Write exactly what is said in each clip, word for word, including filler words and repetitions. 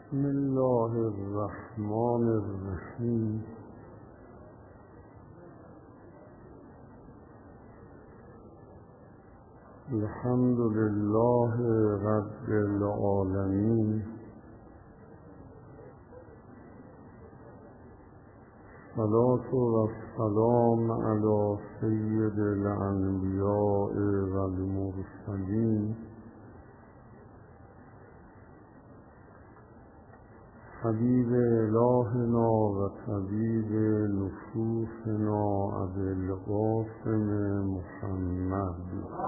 بسم الله الرحمن الرحیم. الحمد لله رب العالمین. صلاة و سلام علی سید الانبیاء و المرسلین حبیب الهنا و طبیب نفوسنا ابی القاسم محمد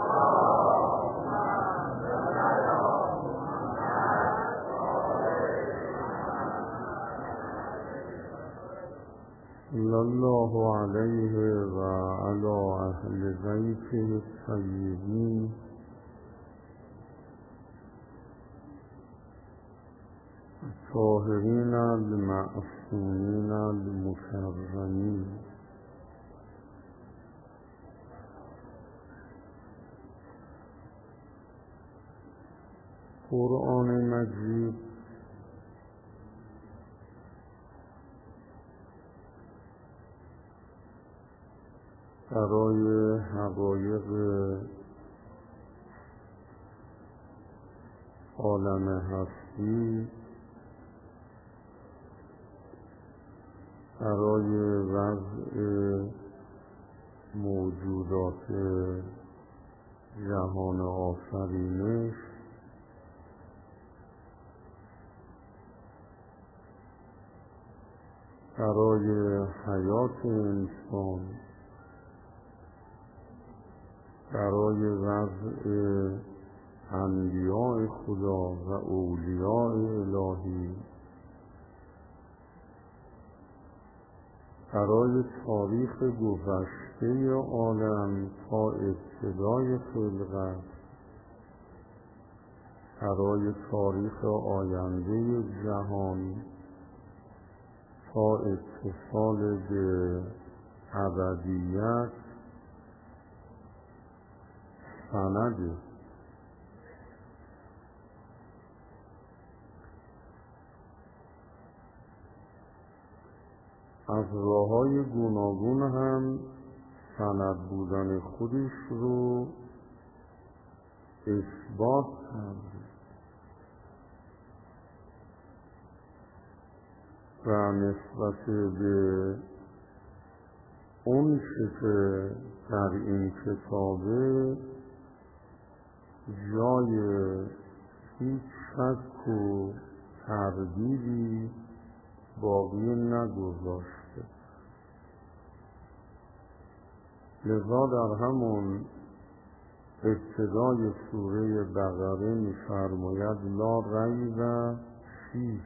صلی الله علیه و علی اهل بیته الطیبین الطاهرین المعصومین المکرمین. قرآن مجید برای حقایق عالم هستی، برای وضع موجودات جهان آفرینش، برای حیات انسان، برای وضع انبیاء خدا و اولیاء الهی، برای تاریخ گذشته عالم تا ابتدای خلقت، برای تاریخ آینده جهان تا اتصال به ابدیت سند. از راه‌های گوناگون هم سند بودن خودش رو اثبات کرده و نسبت به اون چه که در این کتابه جای هیچ شک و تردیدی باقی نگذاشته. لذا در همون ابتدای سوره بقره می‌فرماید لا ریب فیه،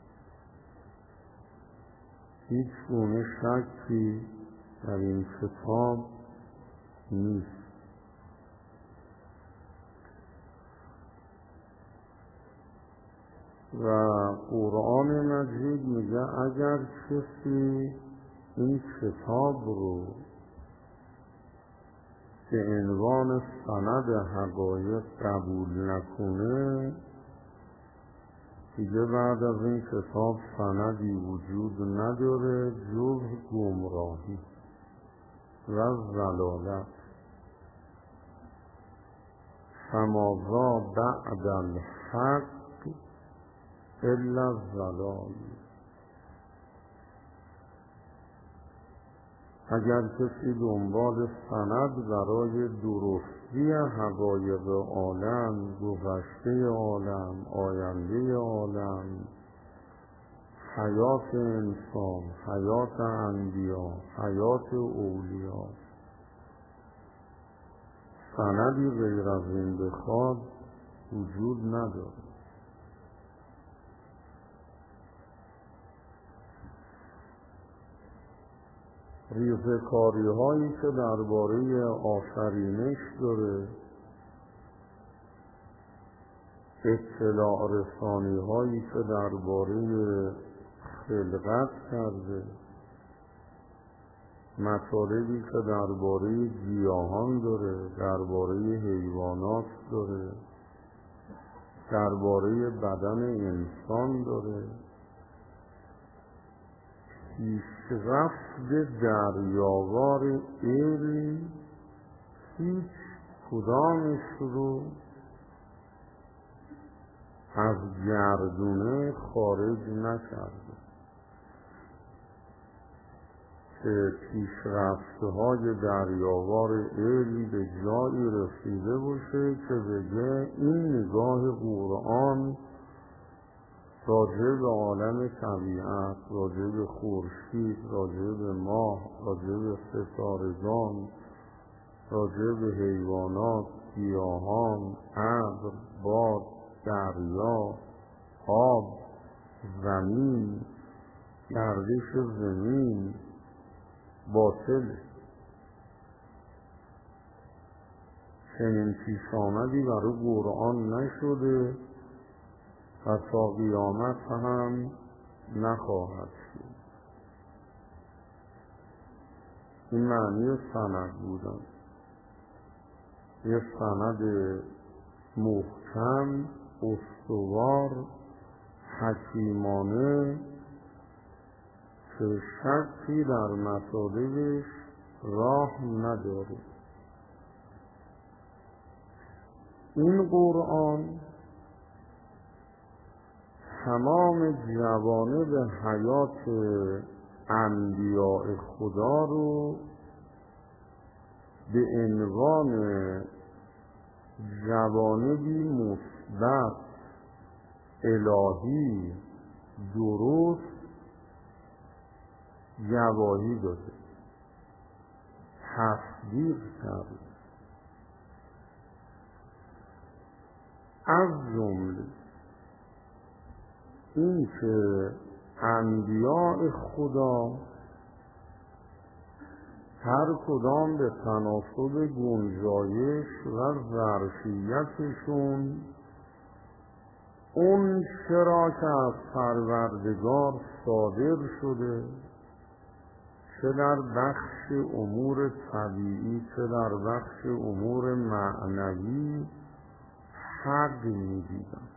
هیچ گونه شکی در این کتاب نیست. و قرآن مجید میگه اگر کسی این کتاب رو به عنوان سند حقایق قبول نکنه، دیگه بعد از این کتاب سندی وجود نداره جز گمراهی و ضلالت. فماذا بعد الحق الا الضلال. اگر کسی دنبال سند برای درستی حقایق عالم، گذشته عالم، آینده عالم، حیات انسان، حیات انبیا، حیات اولیا، سندی غیر از این بخواد وجود نداره. ریزه‌کاری هایی که درباره آفرینش داره، اطلاع رسانی هایی که درباره خلقت کرده، مطالبی که درباره گیاهان داره، درباره حیوانات داره، درباره بدن انسان داره، پیشرفت دریاوار علم هیچ کدامش رو از گردونه خارج نکرده که پیشرفت‌های دریاوار علم به جایی رسیده باشه که بگه این نگاه قرآن راجع به عالم طبیعت، راجع به خورشید، راجع به ماه، راجع به ستارگان، راجع به حیوانات، گیاهان، ابر، باد، دریا، آب، زمین، گردش زمین باطله. چنین پیش آمدی برای قرآن نشده و تا قیامت هم نخواهد شد. این معنی سند بودن، یه سند محکم، استوار، حکیمانه که شکی در مطالبش راه نداره. این قرآن تمام جوانب حیات انبیاء خدا رو به عنوان جوانبی مثبت، الهی، درست گواهی داده، تصدیق کرده. از جمله این که انبیاء خدا هر کدام به تناسب گنجایش و ظرفیتشون اون چرا که از پروردگار صادر شده، چه در بخش امور طبیعی چه در بخش امور معنوی، حق می‌دیدن.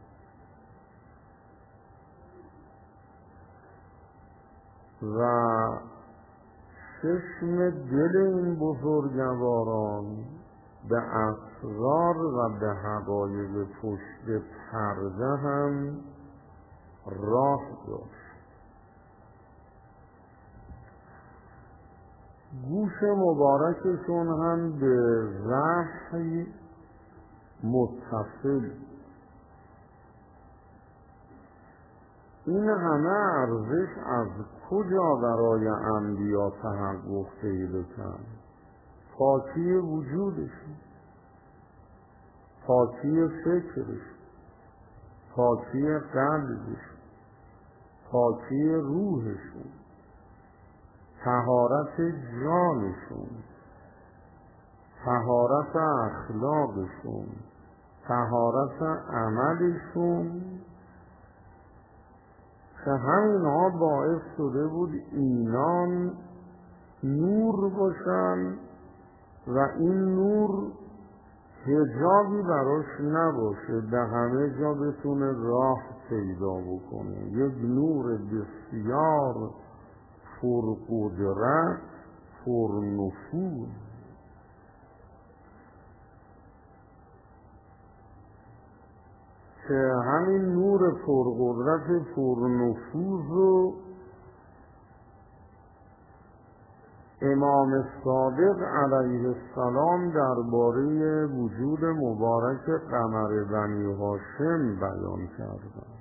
و چشم دل این بزرگواران به اسرار و به حقایق پشت پرده هم راه داشت. گوش مبارکشون هم به وحی متصل. این همه ارزش از کجا برای انبیا تحقق پیدا کرد؟ پاکی وجودشون، پاکی فکرش، پاکی قلبش، پاکی روحشون، طهارت جانشون، طهارت اخلاقشون، طهارت عملشون، که همینها باعث شده بود اینان نور باشن و این نور حجابی براش نباشه، به همه جا بتونه راه پیدا بکنه. یک نور بسیار پرقدرت، پرنفوذ. که همین نور پرقدرت پرنفوذ رو امام صادق علیه السلام درباره وجود مبارک قمر بنی هاشم بیان کردند.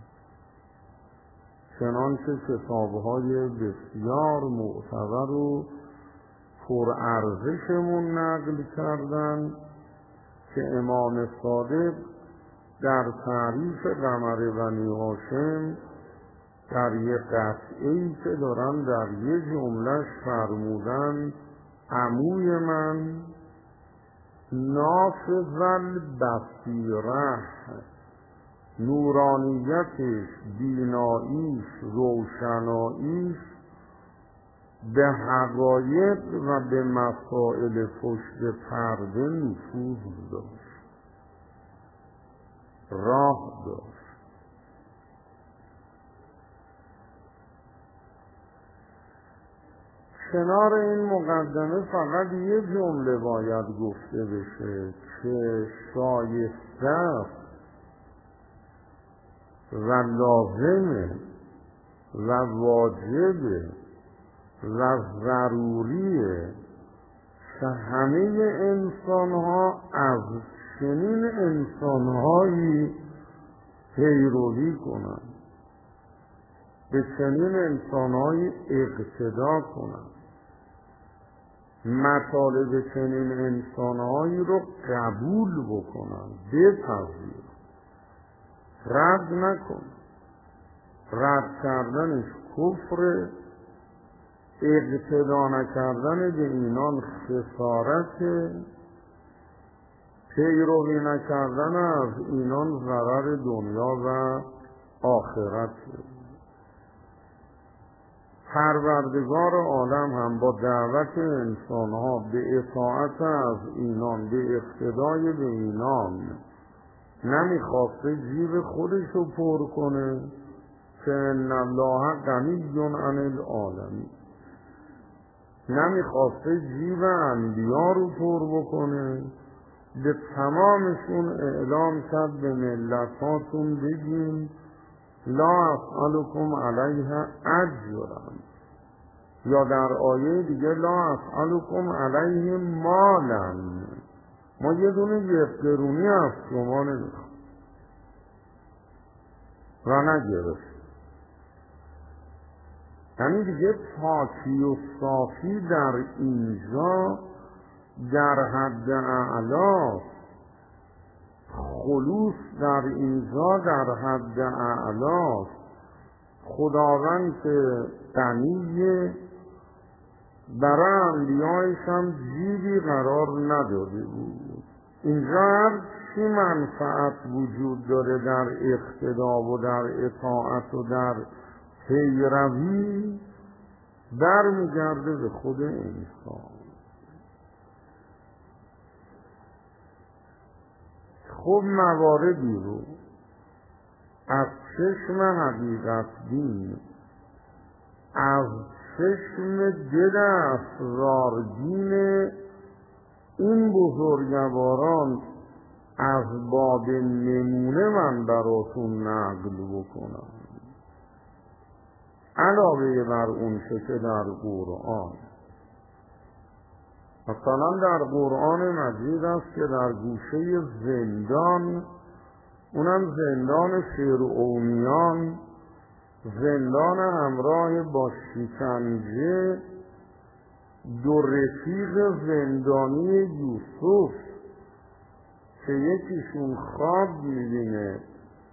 چنانچه کتاب‌های بسیار معتبر و پرارزشمون نقل کردند که امام صادق در تعریف قمر بنی هاشم در یک قطعه‌ای که دارن در یک جمله‌اش فرمودن عموی من نافذ البصیره، نورانیتش، بیناییش، روشناییش به حقایق و به مسائل پشت پرده نفوذ داشت، راه کنار این مقدمه فقط یه جمله باید گفته بشه که شایسته است و لازمه و واجبه و ضروریه که همه انسان ها از چنین انسان هایی پیروی کنند، به چنین انسان هایی اقتدا کنند، مطالب چنین انسان هایی رو قبول بکنند، بپذیرند، رد نکنند. رد کردنش کفر، اقتدا نکردن به اینان خسارت، پیروی نکردن از اینان ضرر دنیا و آخرت. پروردگار عالم هم با دعوت انسان ها به اطاعت از اینان، به اقتدای به اینان، نمیخواسته جیب خودش رو پر کنه که ان الله غنی عن العالمین، نمیخواسته جیب انبیا رو پر بکنه، به تمامشون اعلام کرد به ملتاتون بگیم لا اسألكم علیها اجرا، یا در آیه دیگه لا اسألكم علیه مالا، ما یه دونه یک قرونی از شما نمیخوام و نگرفت. یعنی دیگه پاکی و صافی در اینجا در حد اعلا، خلوص در اینجا در حد اعلا. خداوند که غنیه، برای انبیایش هم جیبی قرار نداده بود. اینجا هر چی منفعت وجود داره در اقتدا و در اطاعت و در پیروی برمیگرده به خود انسان. خب مواردی رو از چشم حقیقت دین، از چشم دل اسرارگین این بزرگواران از باب نمونه من براتون نقل بکنم، علاوه بر اون که در قرآن. مثلا در قرآن مجید است که در گوشه زندان، اونم زندان فرعونیان، زندان همراه با شکنجه، دو رفیق زندانی یوسف که یکیشون خواب میبینه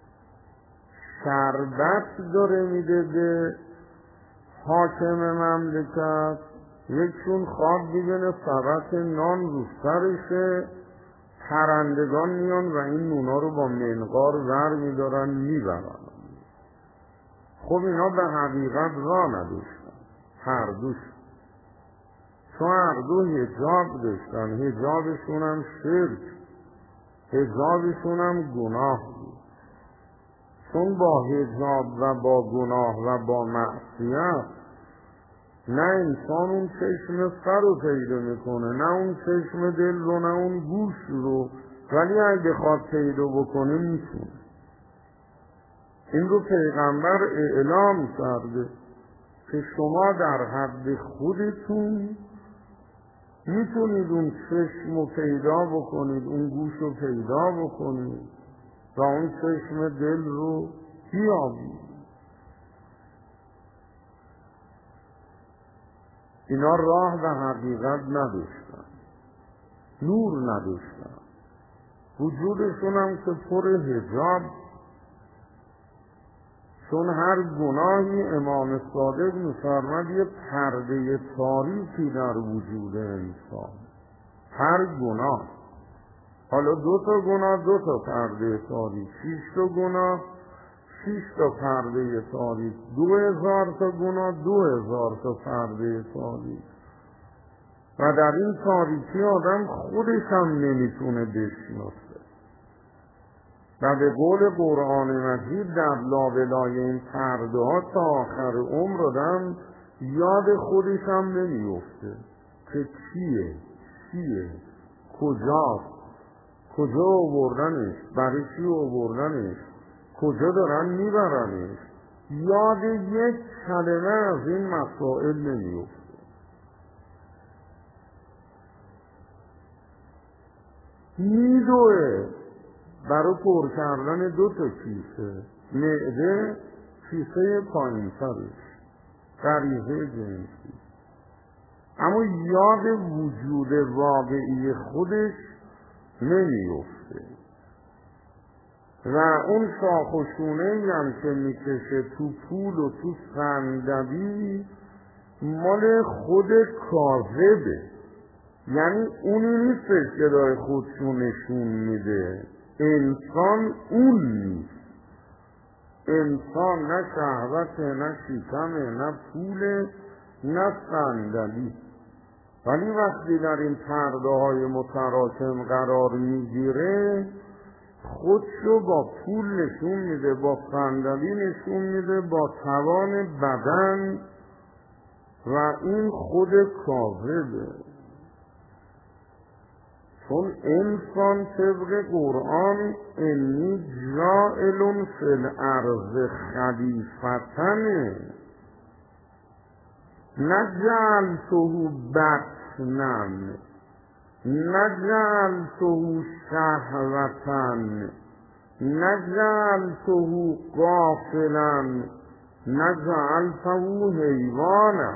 شربت داره میده به حاکم مملکت، یکشون خواب میبینه فقط نان رو سرشه، پرندگان میان و این نونا رو با منقار ور میدارن میبرن. خب اینا به حقیقت را نداشتن هر دوش، چون هر دو حجاب داشتن، حجابشون هم شرک، حجابشون هم گناه بود. چون با حجاب و با گناه و با معصیت نه انسان اون چشم سر رو پیدا میکنه، نه اون چشم دل رو، نه اون گوش رو، ولی اگه خواد پیدا بکنه میتونه. این رو پیغمبر اعلام کرده که شما در حد خودتون میتونید اون چشم رو پیدا بکنید، اون گوش رو پیدا بکنید و اون چشم دل رو بیابید. اینا راه به حقیقت نداشتن، نور نداشتن، وجودشون هم که پر حجاب. چون هر گناهی امام صادق می‌فرماد یه پرده تاریکی در وجود انسان، هر گناه. حالا دو تا گناه دو تا پرده تاریک، شیش تا گناه شیش تا پرده تاریک، دو هزار تا گناه دو هزار تا پرده تاریک. و در این تاریکی آدم خودش هم نمیتونه بشناسه. و به قول قرآن مجید در لابلای این پرده ها تا آخر عمر آدم یاد خودش هم نمیفته که کیه، چیه، کجاست، کجا آوردنش، برای چی آوردنش، کجا دارن میبرنش. یاد یک کلمه از این مسائل نمیفته. میدوه برای پر کردن دو تا کیسه، معده کیسه پایین ترش، غریزه جنسی، اما یاد وجود واقعی خودش نمیفته. و اون شاخ و شونه‌ای هم که میکشه تو پول و تو صندلی مال خود کاذبه، یعنی اونی نیستش که داره خودشو نشون میده. انسان اون نیست. انسان نه شهوته، نه شکمه، نه پوله، نه صندلی. ولی وقتی در این پرده های متراکم قرار میگیره خودشو با پول نشون میده، با صندلی نشون میده، با توان بدن، و این خود کاذبه. چون انسان طبق قرآن انی جائل فی الارض خلیفتن، نجعلته بطنا نجعلته شهوة نجعلته غافلا نجعلته حیوانا.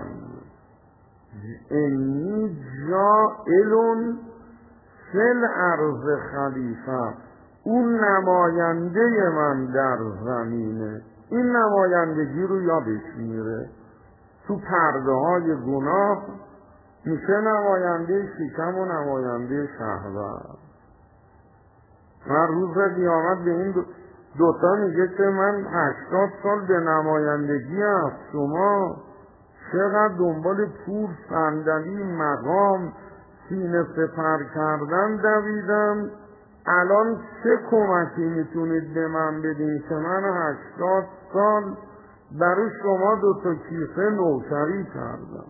انی جائل فی الارض خلیفه، اون نماینده من در زمینه. این نمایندگی رو یادش میره. تو پرده های گناه میشه نماینده شکم و نماینده شهوت. و روز قیامت به این دوتا میگه که من هشتاد سال به نمایندگی از شما چقدر دنبال پول، صندلی، مقام، سینه سپر کردن دویدم، الان چه کمکی میتونید به من بدین که من هشتاد سال برای شما دوتا کیسه نوکری کردم.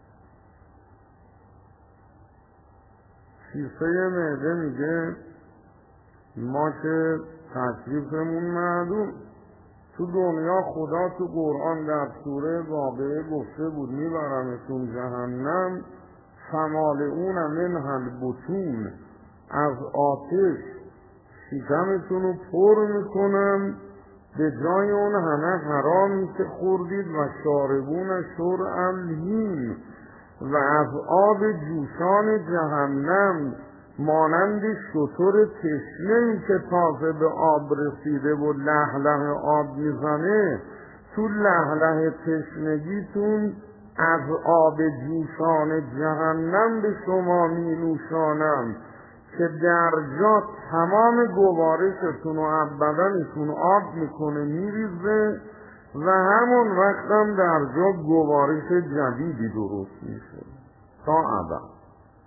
کیسه معده میگه ما که تکلیفمون معلوم. تو دنیا خدا تو قرآن در سوره واقعه گفته بود میبرمتون جهنم، فمالئون منها البطون، از آتش شکمتون رو پر میکنم، به جای اون همه حرامی که خوردید، و شاربون شرع الهیم، و از آب جوشان جهنم مانند شتر تشنه‌ای که تازه به آب رسیده و لهله آب میزنه، تو لهله تشنگیتون از آب جوشان جهنم به شما می نوشانم که در جا تمام گوارشتون و از بدنتون آب میکنه میریزه، و همون وقت هم در جا گوارش جدیدی درست میشه تا ابد.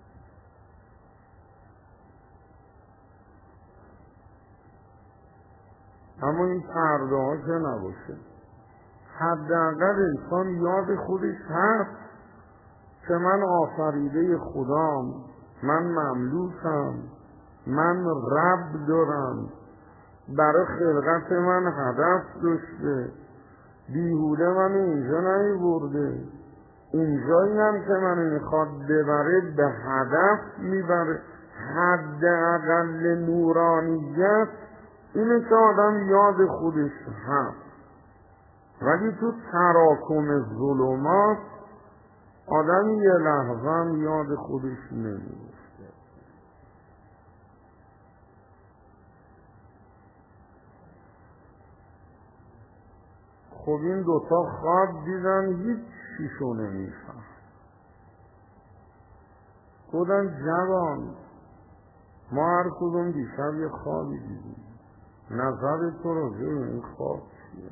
اما این پرده ها که نباشه، حداقل انسان یاد خودش هست که من آفریده خدام، من مملوکم، من رب دارم، برای خلقت من هدف داشته، بیهوده من اینجا نیورده، اینجایی هم که من میخواد ببره به هدف میبره. حداقل نورانیت اینه که آدم یاد خودش هست. ولی تو تراکم ظلمات آدم یه لحظه هم یاد خودش نمیفته. خب این دوتا خواب دیدن، هیچ چیشو نمیفهم. گفتن جوان، ما هر کدوم دیشب یه خوابی دیدیم، نظر تو رو به این خواب چیه؟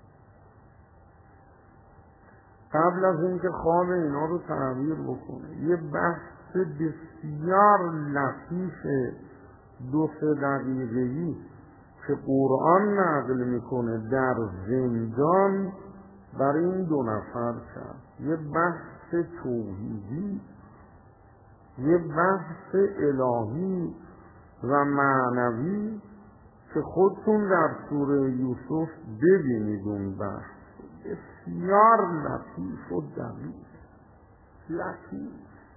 قبل از اینکه خواب اینا رو تعبیر بکنه یه بحث بسیار لطیف دو سه دقیقه‌ای که قرآن نقل میکنه در زندان برای این دو نفر کرد. یه بحث توحیدی، یه بحث الهی و معنوی که خودتون در سوره یوسف ببینید. اون بحث بسیار لطیف و دقیق، لطیف.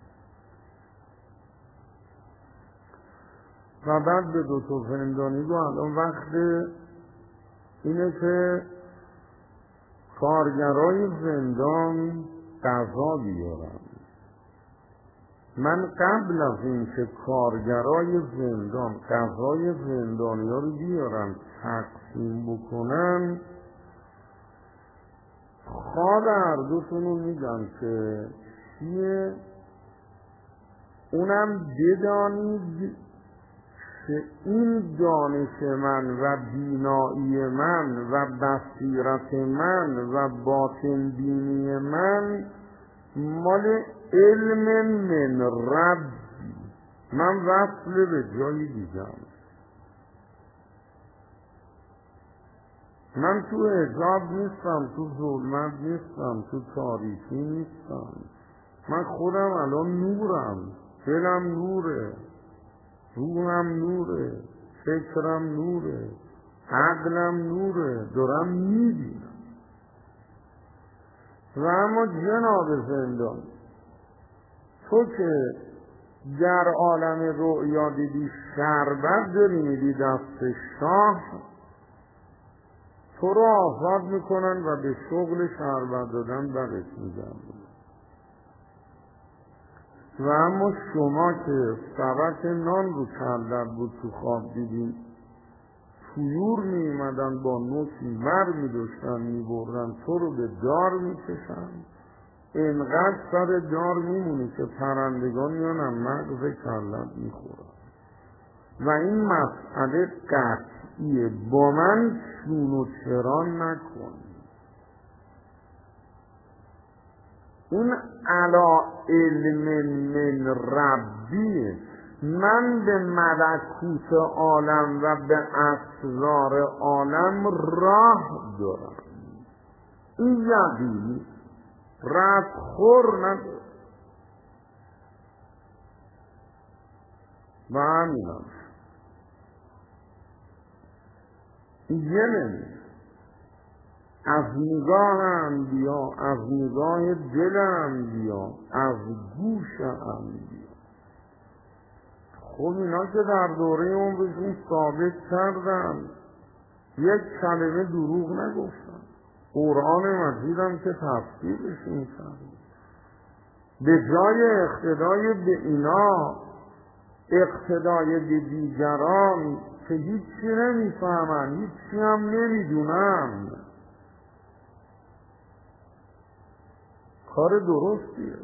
و بعد به دو تا زندانی رو الان وقت اینه که کارگرای زندان غذا بیارن. من قبل از این که کارگرای زندان غذای زندانی ها رو بیارن تقسیم بکنن، خواب هر دوتون رو میگن که چیه، اونم بدانید که این دانش من و بینایی من و بصیرت من و باطن بینی من مال علم من ربی، من وصل به جایی دیدم. من تو حجاب نیستم، تو ظلمت نیستم، تو تاریکی نیستم. من خودم الان نورم، دلم نوره، روحم نوره، فکرم نوره، عقلم نوره، دارم میبینم. و اما جناب زندان، تو که در عالم رؤیا دیدی شربت داری میدی دست شاه، تو رو آزاد میکنن و به شغل شربت دادن برت میدن. و اما شما که سبک نان رو کردن بود تو خواب دیدین، طیور میمدن با نوکی ور میداشتن میبردن، تو رو به دار میکشن، اینقدر سر دار میمونی که پرندگان میانم مغز کلت میخورن. و این مسئله قطعیه، با من چون و چرا نکن. اون علا علم من ربیه، من به ملکوت عالم و به اسرار عالم راه دارم. این یقینی رد خور نداره. و همینم یه نمی از نگاه انبیا، از نگاه دل انبیا، از گوش انبیا. خب اینا که در دوره عمرشون ثابت کردن، یک کلمه دروغ نگفتن. قرآن مجید هم که تفسیرشون کرد، به جای اقتدای به اینا اقتدای به دیگران که هیچی نمیفهمن، هیچی هم نمیدونن، کار درستیه.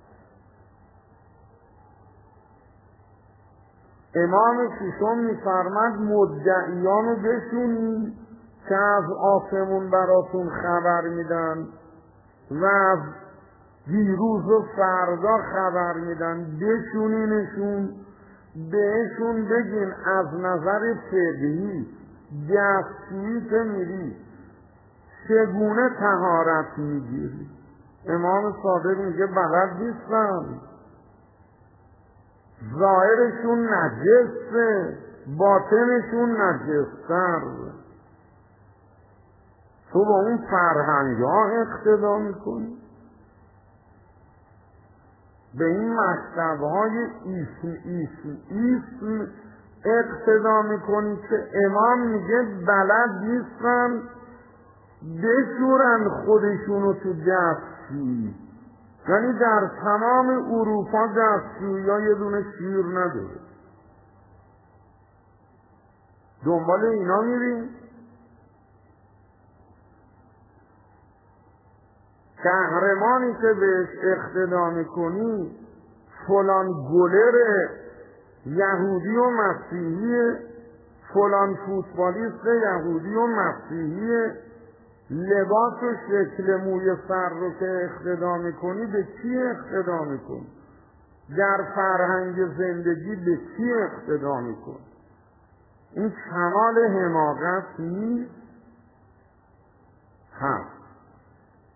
امام ششم میفرمد مدعیانو بشونی که از آسمون براتون خبر میدن و از دیروز و فردا خبر میدن، بشونینشون، بهشون بگین از نظر فقهی دستشویی که میری چگونه طهارت میگیری. امام صادق میگه بلد نیستن، ظاهرشون نجسه، باطنشون نجستر. تو با اون فرهنگ ها اقتدا میکنی، به این مکتب های اسم اسم اسم اقتدا میکنی که امام میگه بلد نیستن بشورن خودشونو تو دستشویی. یعنی در تمام اروپا دستشویی ها یه دونه شیر نداره. دنبال اینا میریم. قهرمانی که بهش اقتدا میکنی فلان گلر یهودی و مسیحی، فلان فوتبالیست یهودی و مسیحی، لباس و شکل موی سر رو که اقتدا میکنی به کی اقتدا میکنی؟ در فرهنگ زندگی به کی اقتدا میکنی؟ این کمال حماقت نیست؟ هست.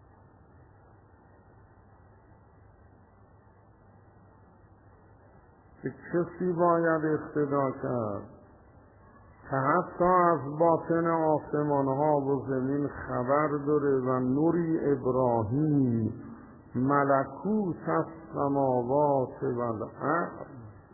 به کسی باید اقتدا کرد که حتی از باطن آسمان ها و زمین خبر داره و نوری ابراهیم ملکوت السماوات و الارض.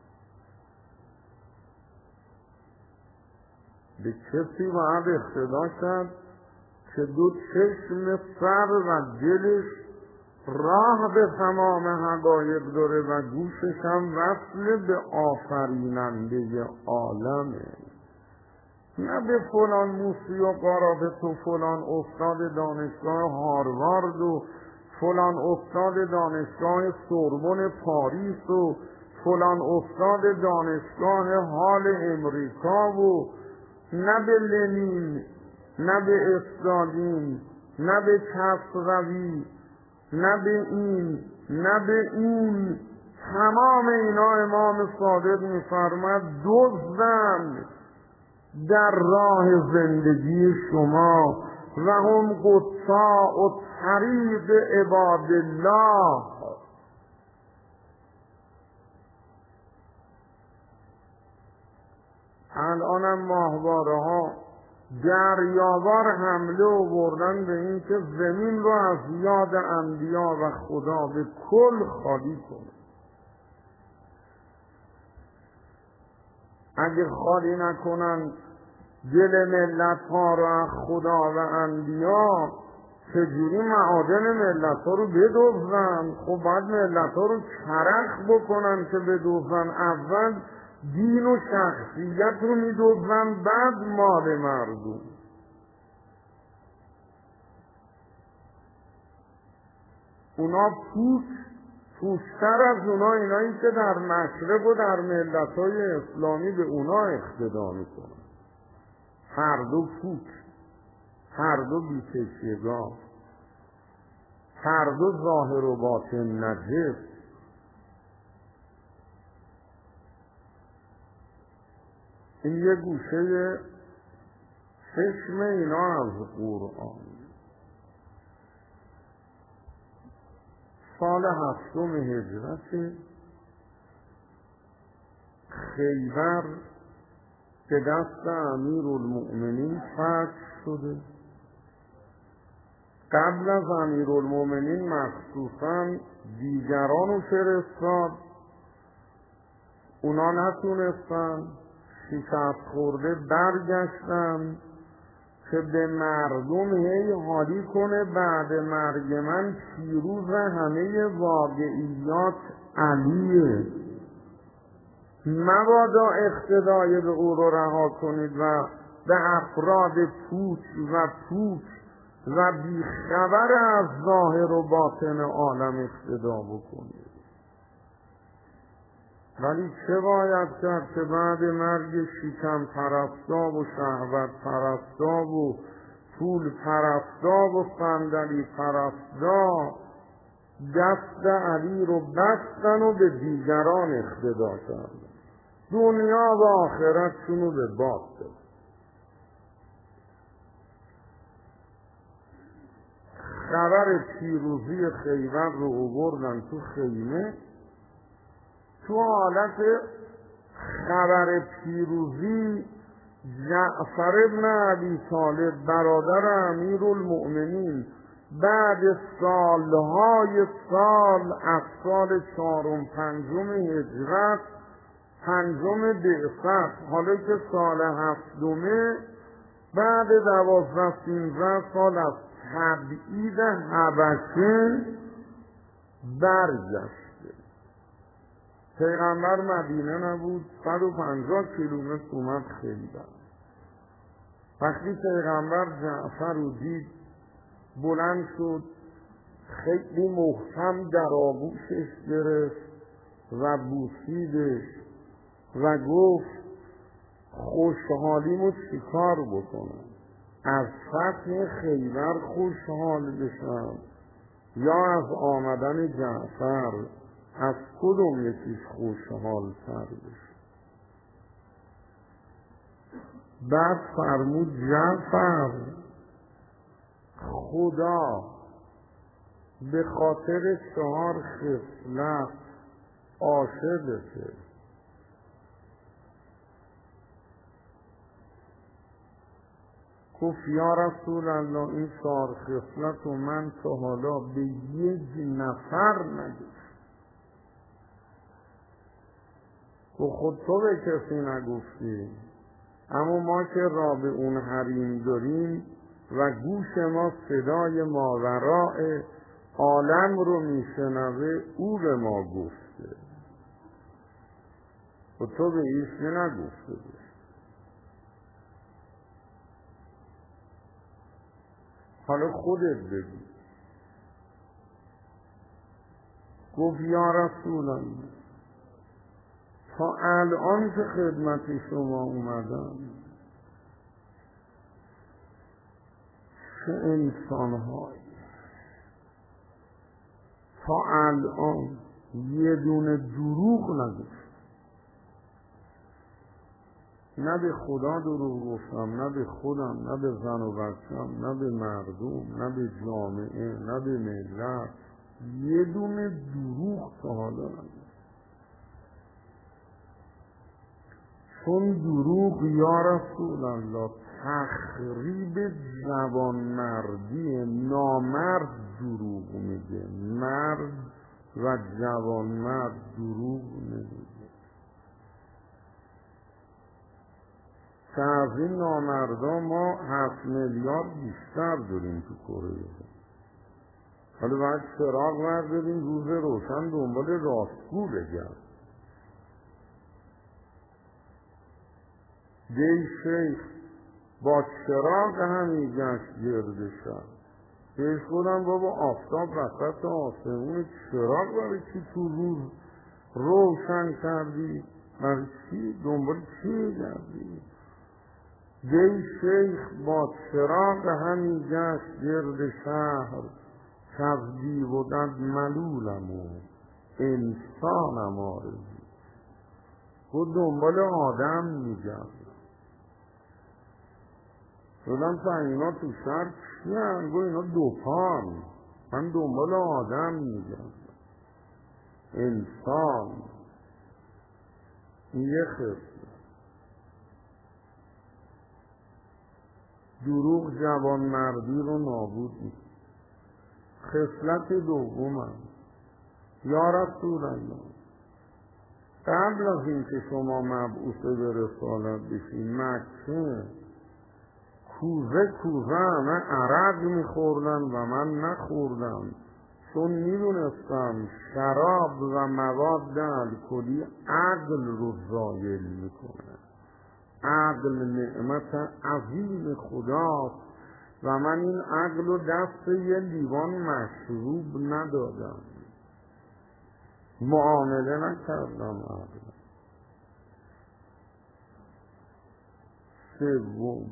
به کسی باید اقتدا کرد که دو چشم سر و دلش راه به تمام حقایق داره و گوشش هم وصل به آفریننده عالمه، نه به فلان موسیقارا، به تو فلان استاد دانشگاه هاروارد و فلان استاد دانشگاه سوربن پاریس و فلان استاد دانشگاه هال امریکا و نه به لنین، نه به استالین، نه به کسروی، نه به این، نه به اون. تمام اینا امام صادق می‌فرماد دزدند در راه زندگی شما و هم قطاع طریق عباد الله. الانم ماهواره ها دریاوار حمله آوردن به این که زمین رو از یاد انبیا و خدا به کل خالی کنه. اگه خالی نکنن دل ملت ها رو از خدا و انبیا، چجوری معادن ملت ها رو بدوزن؟ خب باید ملت ها رو کرخ بکنن که بدوزن. اول دین و شخصیت رو میدوزن، بعد مال مردم. اونا پوچ پوچتر از اونا اینایی که در مشرق و در ملت‌های اسلامی به اونا اقتدا میکنن. هر دو پوچ، هر دو بی‌تکیه‌گاه، هر دو ظاهر و باطن نجس. این یه گوشه چشم اینا از قرآن. سال هفتم هجرت خیبر به دست امیرالمؤمنین فتح شده. قبل از امیرالمؤمنین مخصوصا دیگران رو فرستاد، اونا نتونستن، شکست خورده برگشتن که به مردم هی حالی کنه بعد مرگ من پیروز همه واقعیات علیه، مبادا اقتدای به او رو رها کنید و به افراد پوچ و پوچ و بیخبر از ظاهر و باطن عالم اقتدا بکنید. ولی چه باید کرد که بعد مرگ شیطان پرستا و شهوت پرستا و پول پرستا و صندلی پرستا دست علی رو بستن و به دیگران اقتدا کردن، دنیا و آخرتشون رو به باد داد. خبر پیروزی خیبر رو آوردن تو خیمه. تو حالت خبر پیروزی جعفر ابن ابی طالب برادر امیرالمؤمنین بعد سالهای سال از سال چهارم پنجم هجرت پنجم بعثت، حالا که سال هفتمه، بعد دوازده سیزده سال از تبعید حبشه برگشته. پیغمبر مدینه نبود، صد و پنجاه کیلومتر اومد خیبر. وقتی پیغمبر جعفر رو دید بلند شد، خیلی محکم در آغوشش گرفت و بوسیدش و گفت خوشحالیمو چیکار بکنم؟ از فتح خیبر خوشحال بشم یا از آمدن جعفر؟ از کدوم یکیش خوشحال تر بشه؟ بعد فرمود جعفر خدا به خاطر چهار خصلت عاشقته. گفت یا رسول الله این چهار خصلت و من تا حالا به یک نفر نگفت. گفت خود تو به کسی نگفتی، اما ما که را به اون حریم داریم و گوش ما صدای ماوراء عالم رو میشنوه، او به ما گفته و تو به ایش نگفته بود. حالا خودت بگو. گفت یا رسول الله تا الان که خدمت شما اومدم چه انسان‌هایی تا الان یه دونه دروغ نگفت. نه به خدا دروغ گفتم، نه به خودم، نه به زن و بچم، نه به مردم، نه به جامعه، نه به ملت. یه دونه دروغ تا حالا نگفت. چون دروغ یا رسول الله تخریب جوانمردی، نامرد دروغ میگه، مرد و جوانمرد دروغ نمیگه. که از این نامردا ما هفت میلیارد بیشتر داریم تو کره. حالا باید چراغ برداریم روز روشن دنبال راستگو بگرد. دی شیخ با چراغ همی گشت گرد شب. بهش گفتم بابا آفتاب وسط آسمون، چراغ برای چی تو روز روشن کردی؟ برای چی؟ دنبال چی گردی؟ دی شیخ با چراغ همی گشت گرد شهر، شبزی بودند ملولم و انسانم آرزی. خود دنبال آدم میگرد. شدم تا اینا تو شهر چی هم؟ گو اینا دوپان. من دنبال آدم میگرد. انسان یه خصلت. دروغ جوانمردی رو نابود میکنه. خصلت دومم یا رسول الله قبل از اینکه شما مبعوث به رسالت بشین مکه کوزه کوزه همه عرق میخوردن و من نخوردم، چون میدونستم شراب و مواد الکلی عقل رو زایل میکنه. عقل نعمت عظیم خداست و من این عقل رو دست یه لیوان مشروب ندادم، معامله نکردم عقل. سوم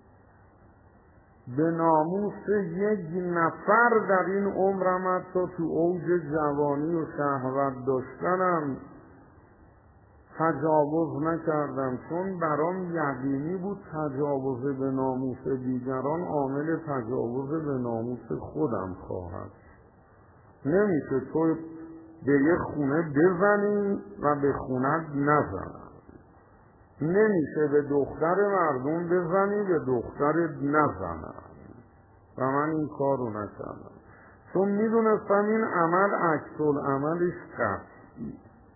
به ناموس یک نفر در این عمرم حتی تو اوج جوانی و شهوت داشتنم تجاوز نکردم، چون برام یقینی بود تجاوز به ناموس دیگران عامل تجاوز به ناموس خودم خواهد. نمیشه تو به یه خونه بزنی و به خونت نزنی. نمیشه به دختر مردم بزنی به دخترت نزنی. و من این کار رو نکردم، چون میدونستم این عمل عکس العملش قطعی.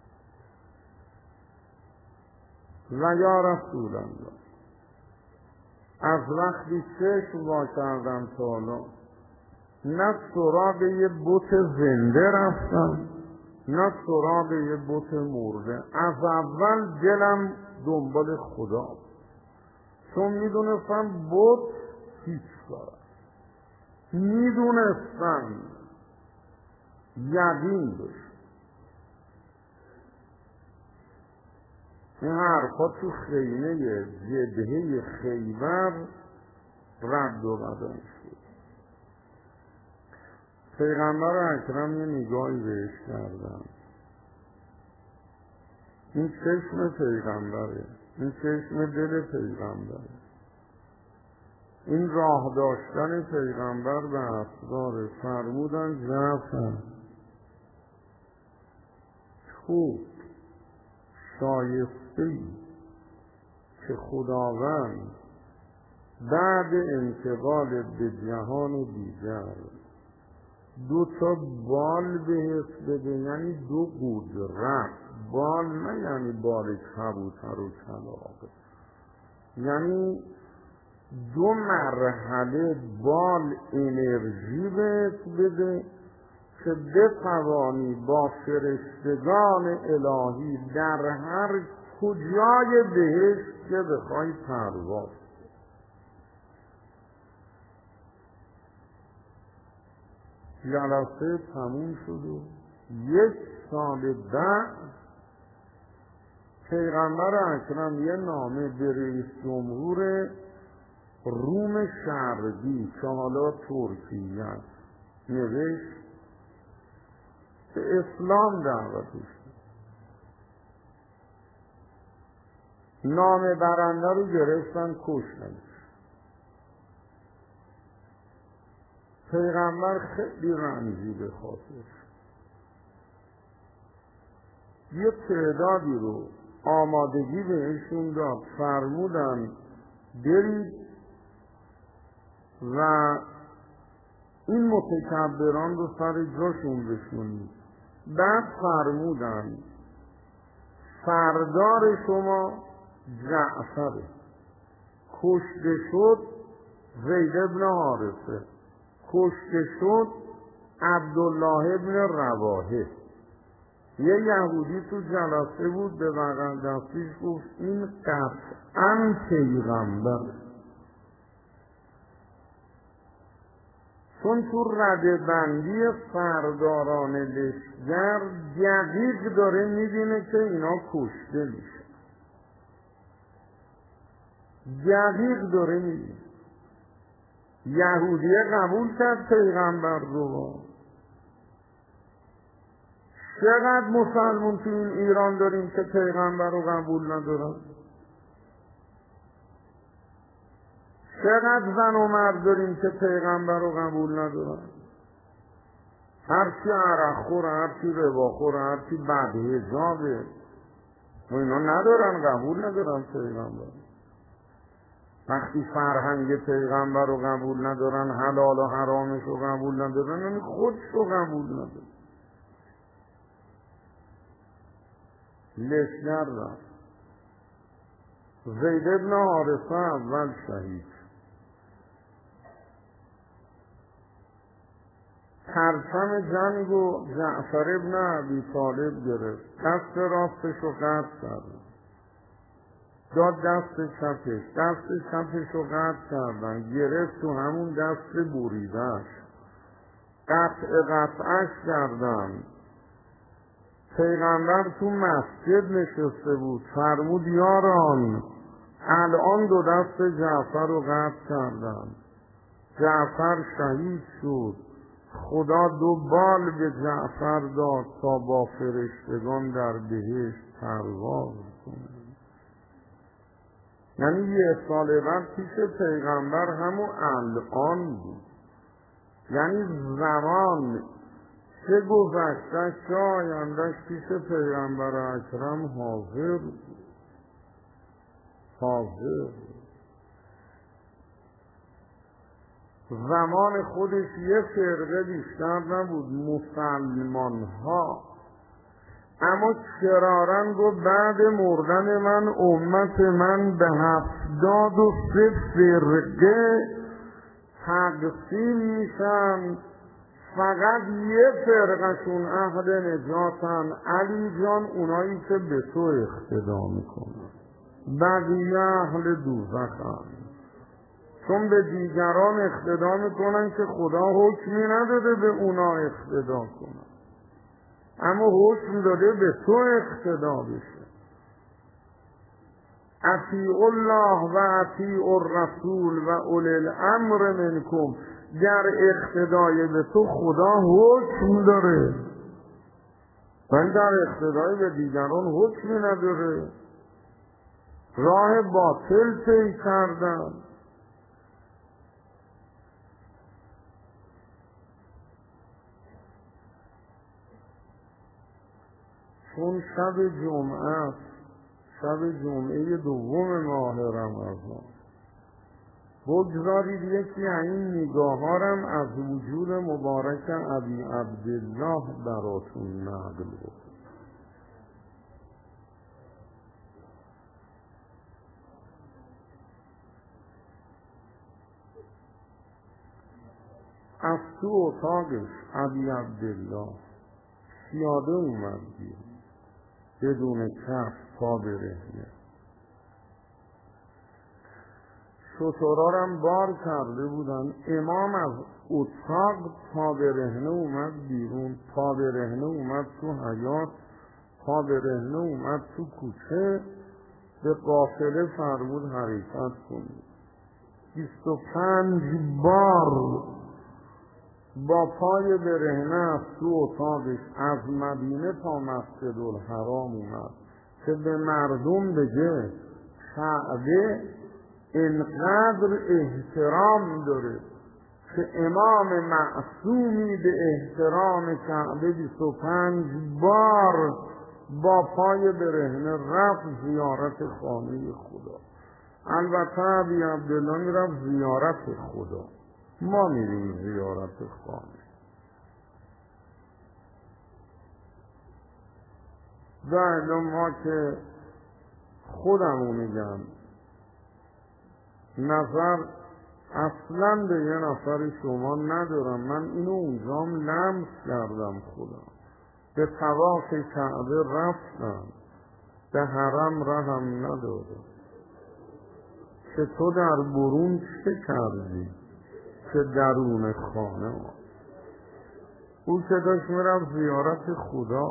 و یا رسول الله از وقتی چشم وا کردم تا حالا نه سراغ یه بت زنده رفتم نه سراغ یه بت مرده. از اول دلم دنبال خدا، چون میدونستم بت هیچ کار، میدونستم یقین داشت. این حرفا تو خیمه جبهه خیبر رد و بدل شد. پیغمبر اکرم یه نگاهی بهش کردم. این چشم پیغمبره، این چشم دل پیغمبره، این راه داشتن پیغمبر به اسرار. فرمودن جعفر تو شایسته ای که خداوند بعد انتقال به جهان دیگر دو تا بال بهش بده، یعنی دو قدرت. بال نه یعنی بال کبوتر و کلاغ، یعنی دو مرحله بال انرژی بهت بده که بتوانی با فرشتگان الهی در هر کجای بهشت که بخوای پرواز. جلسه تموم شد و یک سال بعد پیغمبر اکرم یه نامه به رئیس جمهور روم شرقی که حالا ترکیه است نوشت، به اسلام دعوتش کرد. نامه برنده رو گرفتن کشتنش. پیغمبر خیلی رنجیده خاطر یه تعدادی رو آمادگی بهشون داد، فرمودن برید و این متکبران رو سر جاشون بشونید. بعد فرمودن سردار شما جعفره، کشته شد زید ابن حارثه، کشته شد عبدالله ابن رواحه. یه یهودی تو جلسه بود، به بغل دستیش گفت این قطعاً پیغمبر، چون تو رده بندی سرداران لشکر دقیق داره میبینه که اینا کشته میشه، دقیق داره میبینه. یهودیه قبول کرد پیغمبر رو. چقدر مسلمون تو این ایران داریم که پیغمبر رو قبول ندارن؟ چقدر زن و مرد داریم که پیغمبر رو قبول ندارن؟ هرچی عرق خوره، هرچی ربا خوره، هرچی بدحجابه و اینا ندارن، قبول ندارن پیغمبر. وقتی فرهنگ پیغمبر رو قبول ندارن، حلال و حرامش رو قبول ندارن، یعنی خودش رو قبول ندارن. لشکر رفت. زید ابن حارثه اول شهید. پرچم جنگ و جعفر ابن ابی طالب گرفت، دست راستش رو قطع کرد، داد دست چپش، دست چپش رو قطع کردن، گرفت تو همون دست بریدهش، قطع قطعش کردن. پیغمبر تو مسجد نشسته بود، فرمود یاران الان دو دست جعفر رو قطع کردن. جعفر شهید شد. خدا دو بال به جعفر داد تا با فرشتگان در بهشت پرواز کنه. یعنی یه سال بعد پیش پیغمبر همون الان بود، یعنی زمان چه گذشته چه آیندهش پیش پیغمبر اکرم حاضر بود. حاضر زمان خودش یه فرقه بیشتر نبود، مسلمان ها، اما کرارن گفت بعد مردن من امت من به هفتاد و سه فرقه تقسیم میشن، فقط یه فرقشون اهل نجاتن، علی جان، اونایی که به تو اقتدا میکنن، بقیه اهل دوزخن، چون به دیگران اقتدا میکنن که خدا حکمی نداده به اونا اقتدا کنن، اما حکم داده به تو اقتدا بشه. اطیعوا الله و اطیعوا الرسول و اولی الامر منکم، در اقتدای به تو خدا حکم داره ولی در اقتدای به دیگران حکمی نداره. راه باطل طی کردن. چون شب جمعه شب جمعه دوم ماه رمضان بگذارید یکی این نگاهارم از وجود مبارک ابی عبدالله براتون نقل بکنم. از تو اتاقش ابی عبدالله پیاده اومد بیرون بدون کف پا برهنه، شترارم بار کرده بودن. امام از اتاق پا برهنه اومد بیرون، پا برهنه اومد تو حیاط، پا برهنه اومد تو کوچه. به قافله فرمود حرکت کنید. بیست و پنج بار با پای برهنه از تو اتاقش از مدینه تا مسجد الحرام اومد که به مردم بگه کعبه اینقدر احترام داره که امام معصومی به احترام کعبه بیست و پنج بار با پای برهنه رفت زیارت خانه خدا. البته ابی عبدالله میرفت زیارت خدا، ما میریم زیارت خانه. و الان ما که خودمو میگم نظر اصلا به یه نفر شما ندارم، من اینو اونجام لمس کردم خودم. به طواف کعبه رفتم، به حرم رهم ندادم که تو در برون چه کردی که درون خانه. او که داشت میرفت زیارت خدا،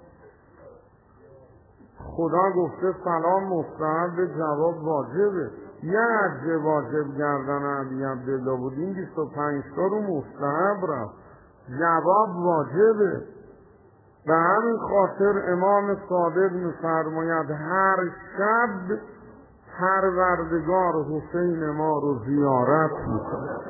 خدا گفته سلام مستحب جواب واجبه. یه عجه واجب گردن ابی عبدالله بود، این بیست و پنج تا رو مستحب رفت، جواب واجبه. به همین خاطر امام صادق می‌فرماید هر شب پروردگار حسین ما رو زیارت میکنه.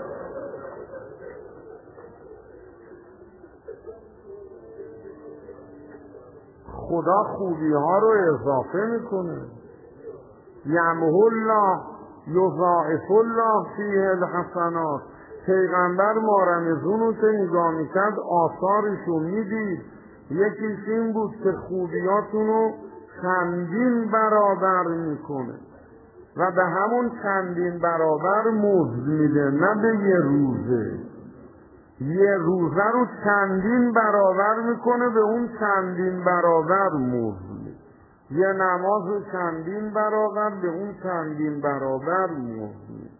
خدا خوبی ها رو اضافه میکنه. یمحو الله یضاعف الله فیه الحسنات. پیغمبر ما رمضان رو که نگاه میکرد آثارشو میدید. یکیش این بود که خوبیاتون رو چندین برابر میکنه و به همون چندین برابر مزد میده، نه به یه روزه. یه روزه رو چندین برابر میکنه، به اون چندین برابر مزد میده. یه نماز رو چندین برابر، به اون چندین برابر مزد میده.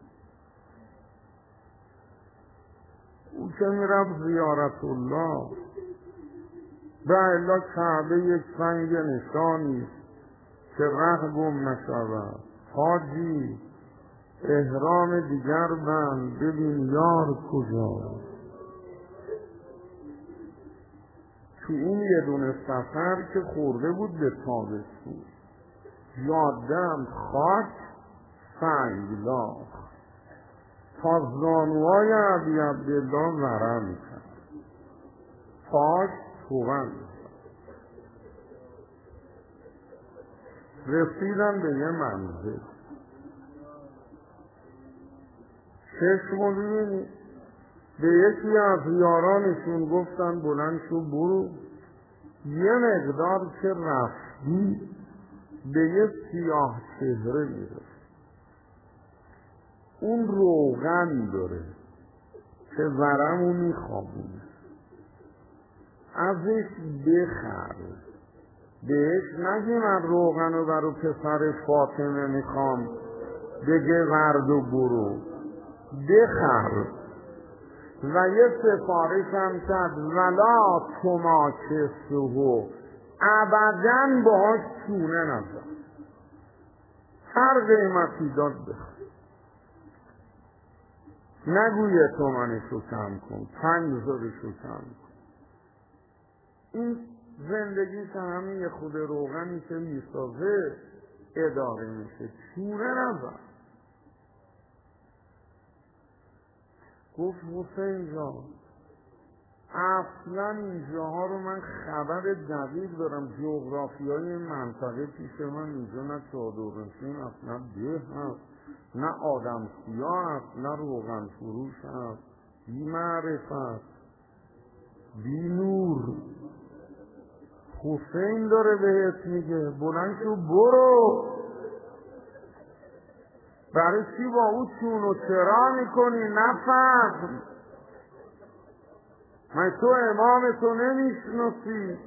او که میرفت زیارت الله به الا کعبه یک سنگ نشانیست که ره گم نشود. حاجی احرام دیگر بند، ببین یار کجا. تو این یه دونه سفر که خورده بود به تابستون، جاده‌ام خاک سنگلاخ تا زانوهای ابی عبدالله ورم کرد، خاک توبن. رسیدن به یه منزل، چشم رو ببینید، به یکی از یارانشون گفتن بلند شو برو، یه مقدار که رفتی به یه سیاه چهره میرسی، اون روغن داره که ورمو میخوابونه، ازش بخر. بهش نگی من روغن رو برو پسر فاطمه میخوام بگه ورد و برو، بخر. و یه سفارش هم کرد ولا تماکسه، ابداً باهاش چونه نزن، هر قیمتی داد بخر. نگو یه تومنشو کم کن، پنج زارشو کم کن. این زندگی که همین یه خود روغنی که میسازه اداره میشه، چونه نزن. گفت حسین جان اصلا اینجاها رو من خبر دقیق دارم، جغرافی های منطقه پیش من اینجا نه چادر نشین اصلا ده هست نه آدم سیاه است، نه روغن فروش است، بی معرفت، بی نور. حسین داره بهت میگه بلند شو برو. برای چی با او چون و چرا میکنی؟ نفهم. من تو امام تو نمیشناسی؟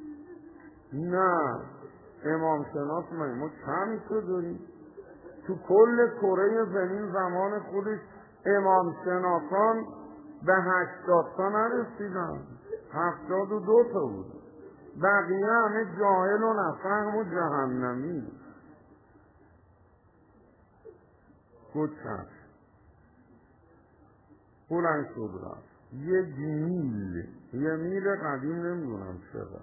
نه امام شناس من ما چند تا داریم تو کل کره زمین. زمان خودش امام شناسان به هشتاد تا نرسیدن، هفتاد و دو تا بود. بقیه همه جاهل و نفهم و جهنمی. گوچن بلند شد رفت. یک میل یه میل قدیم نمیدونم چقدر،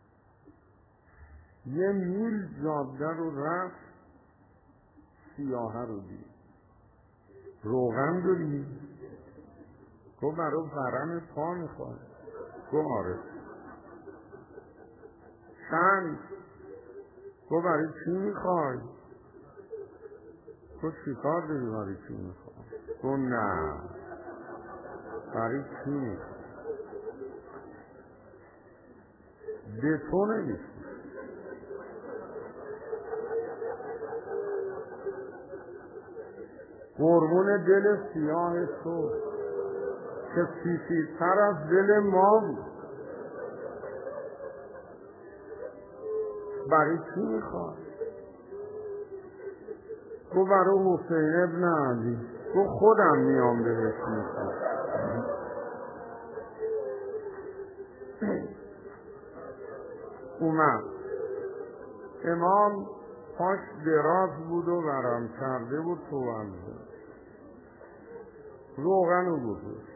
یه میل جاده رو رفت. سیاهه رو دید. روغن داری؟ گو برای ورم پا میخواد. گو آره. چند؟ گو برای چی میخوای؟ گو چی کار داری برای چی میخوای؟ گو نه برای چی میخوای؟ به تو نمیخوای. قربون دل سیاه تو که سیسیتر از دل ما بود. برای چی میخواد؟ گو برای حسین ابن علی. گو خودم میام بهش میخواد. اومد. امام پاش دراز بود و ورم کرده بود تو ونزه. روغن رو گذاشت.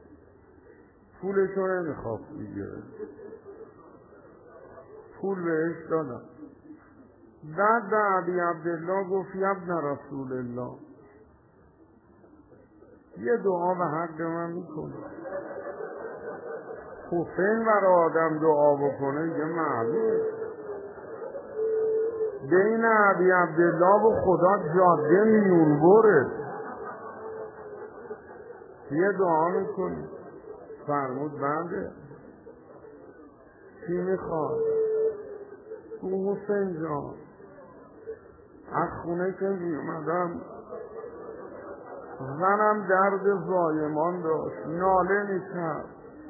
پولشو نمیخواست بگیره. پول بهش دادم. بعد به علی عبدالله گفت ابن رسول الله یه دعا به حق من میکنه. حسین برای آدم دعا بکنه یه معلومه. بین علی عبدالله و خدا جاده میون بره. یه دعا میکنه. فرمود بنده چی میخواد؟ گو حسین جان از خونه که میومدم زنم درد زایمان داشت، ناله میکرد،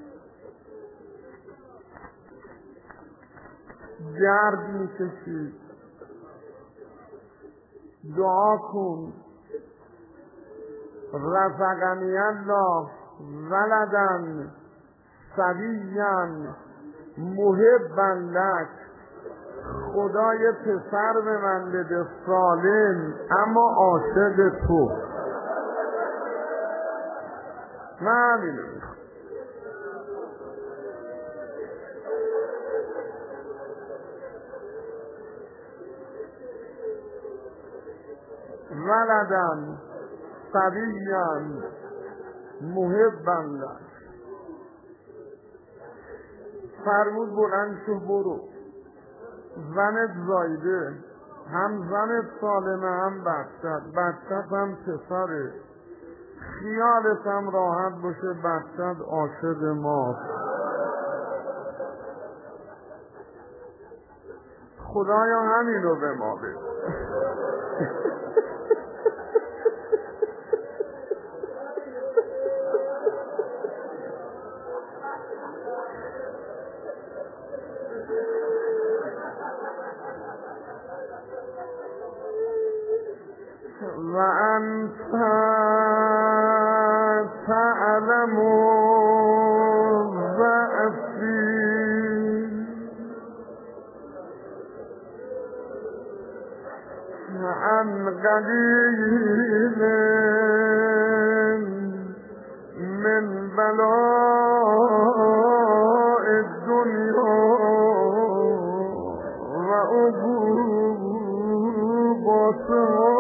درد میکشید. دعا کن رزقنی الله ولدن صبیا محبا لک. خدای پسر به من بده سالم اما عاشق تو. من همینو میخوام. ولدن صبیا محبا لک. فرمود بلند شو برو. زنت زایده، هم زنت سالمه هم بچت، بچت هم پسره. خیالت هم راحت باشه بچت عاشق ماست. خدایا همینو به ما بده. و انت تعلم ضعفی عن قلیل من بلاء الدنیا و عقوباتها.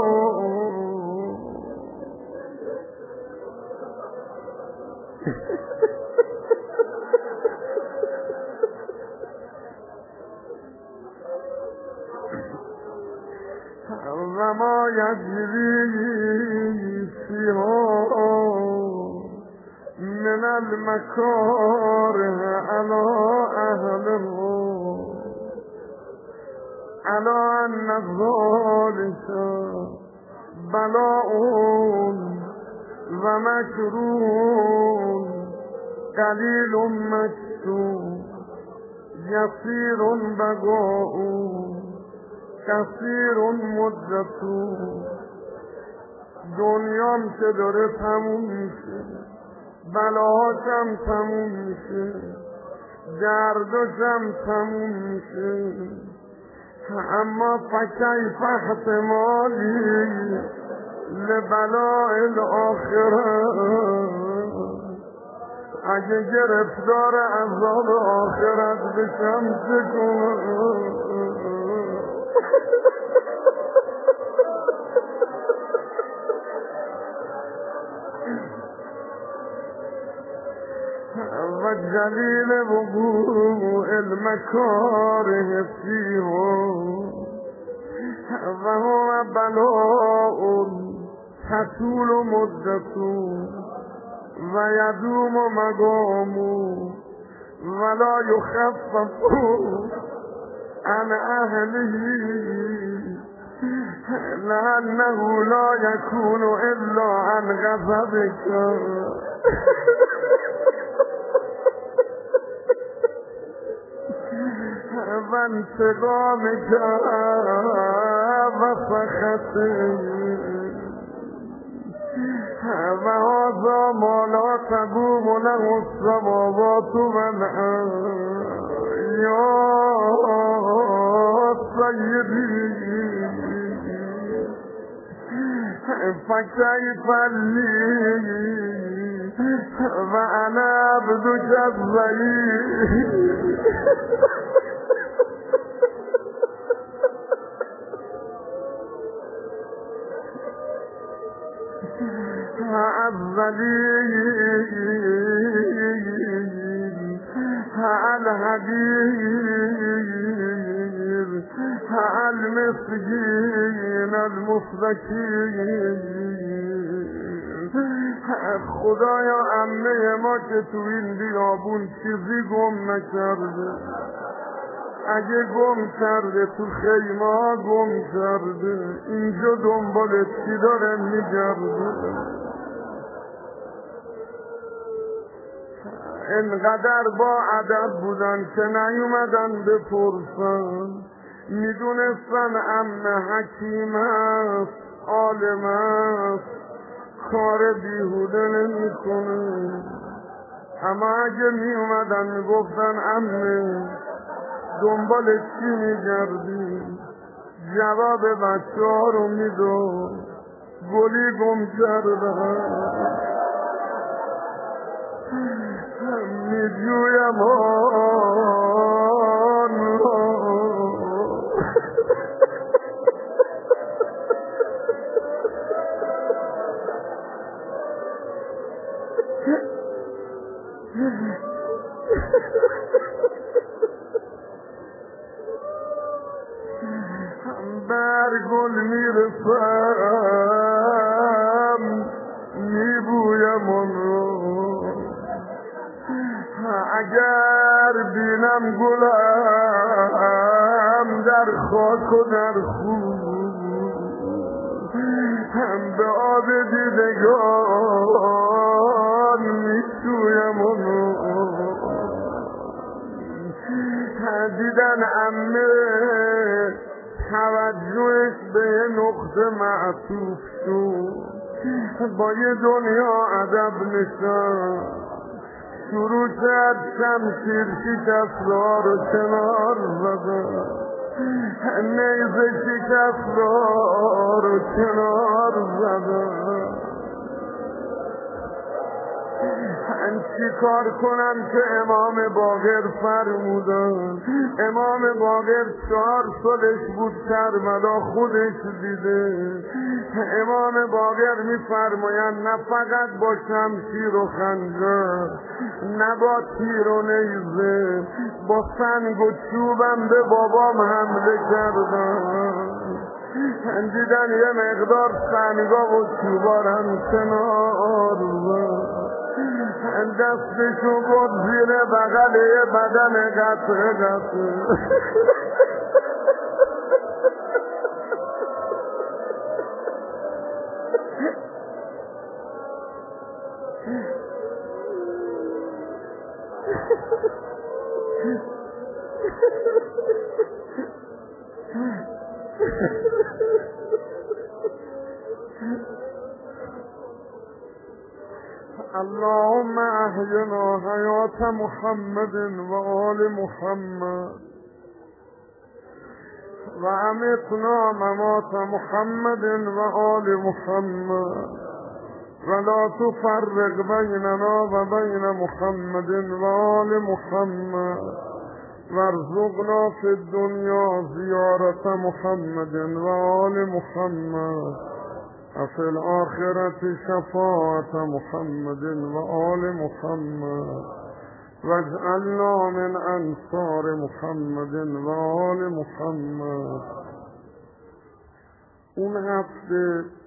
و ما یجری المكاره على أهله على أن ذلك بلاء ومكروه قليل مكتوب يسير بقاء کثیر مدتو. دنیام که داره تموم میشه، بلاهاشم تموم میشه، درداشم تموم میشه، اما فکیف احتمالی لبلاء الاخره. اگه گرفتار عذاب آخرت بشم چه کنم؟ و جلیل وقوع المکاره فیه و هو بلاء تطول مدته و یدوم مقامه ولا یخفف عن اهله لانه لا یکون الا عن غضبک. و انتقامک و سخطک و هذا ما لا تقوم له السماوات والارض یا سیدی فکیف لی و انا عبدک الضعیف. الذليل الهدير المسكين المستكين. خدایا عمه ما که تو این بیابون چیزی گم نکرده، اگه گم کرده تو خیمه ها گم کرده، اینجا دنبال چی داره میگرده؟ انقدر با ادب بودن که نیومدن بپرسن، میدونستن عمه حکیم است، عالم است، کار بیهوده نمیکنه. اما اگه میومدن میگفتن عمه دنبال چی میگردی، جواب بچه ها رو میدو، گلی گم کردن میجویم آن بر گل میرسم میبویم آن رو، اگر بینم گلم در خاک و در خون، به آب دیدگان میشویم آن رو. دیدن عمه توجهش به یه نقطه معطوف شد، با یه دنیا ادب نشد، شروع کرد شمشیر شکست‌ها رو کنار زدن، نیزه شکست‌ها رو کنار زدن. چی کار کنم که امام باقر فرمودن؟ امام باقر چهار سالش بود کربلا خودش دیده. امام باقر میفرمایند نه فقط با شمشیر و خنجر، نه با تیر و نیزه، با سنگ و چوبم به بابام حمله کردن. دیدن یه مقدار سنگا و چوبا هم کنار زد، دستشو بود زیر بغل بدن قطره قطره اللهم احينا حياة محمد وآل محمد وأمتنا ممات محمد وآل محمد ولا تفرق بيننا وبين محمد وآل محمد وارزقنا في الدنيا زيارة محمد وآل محمد وفي الآخرة شفاعة محمد وآل محمد واجعلنا من أنصار محمد وآل محمد. اون هفته